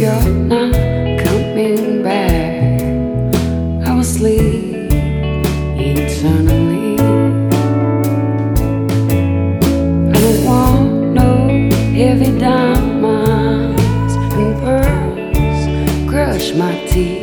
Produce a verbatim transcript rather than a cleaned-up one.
you're not coming back, I will sleep eternally. I don't want no heavy diamonds and pearls crush my teeth.